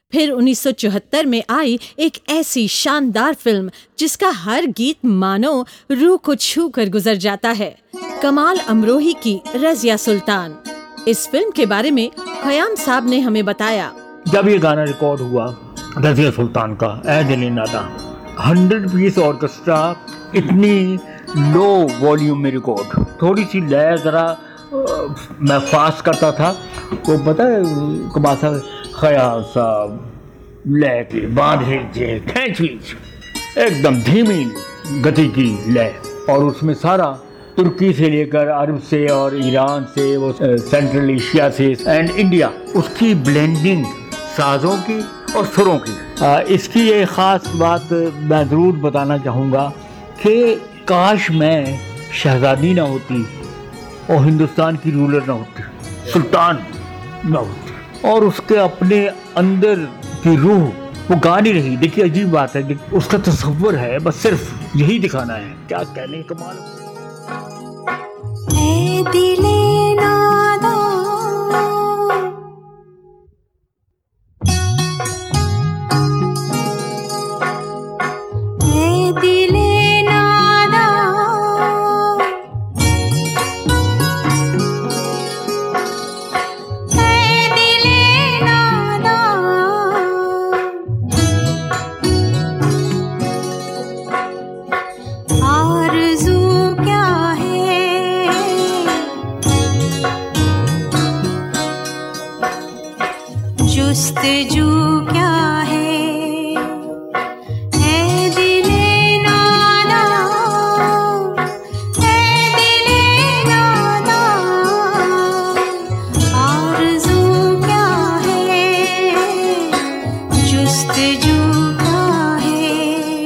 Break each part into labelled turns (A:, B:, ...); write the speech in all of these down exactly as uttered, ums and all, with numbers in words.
A: फिर उन्नीस सौ चौहत्तर में आई एक ऐसी शानदार फिल्म जिसका हर गीत मानो रूह को छू कर गुजर जाता है, कमाल अमरोही की रज़िया सुल्तान। इस फिल्म के बारे में खयाम साहब ने हमें बताया।
B: जब ये गाना रिकॉर्ड हुआ रज़िया सुल्तान का ऐ दिल नादा, हंड्रेड पीस ऑर्केस्ट्रा, इतनी लो वॉल्यूम में रिकॉर्ड, थोड़ी सी लय जरा मैं फास्ट करता था, वो पता है कबासा खयाल साहब लय के बांध लीजिए, खींच लीजिए, एकदम धीमी गति की लय, और उसमें सारा तुर्की से लेकर अरब से और ईरान से, वो सेंट्रल एशिया से एंड इंडिया, उसकी ब्लेंडिंग साजों की और सुरों की। आ, इसकी ये ख़ास बात मैं ज़रूर बताना चाहूँगा कि काश मैं शहज़ादी ना होती और हिंदुस्तान की रूलर ना होती, सुल्तान ना होती, और उसके अपने अंदर की रूह वो गा नहीं रही। देखिए अजीब बात है, उसका तसव्वुर है, बस सिर्फ यही दिखाना है, क्या कहने कमाल।
C: ऐ दिले नादा, ऐ दिले नादा, ऐ दिले नादा, आरज़ू क्या है, जुस्तजू क्या है, ऐ दिले नादा, ऐ दिले नादा, आरज़ू क्या है, जुस्तजू क्या है।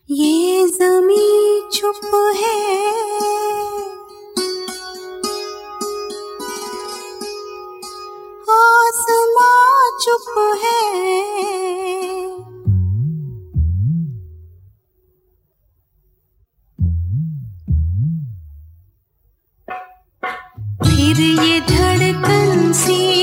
C: ये ज़मीं चुप है, आसमां चुप है, फिर ये धड़कन सी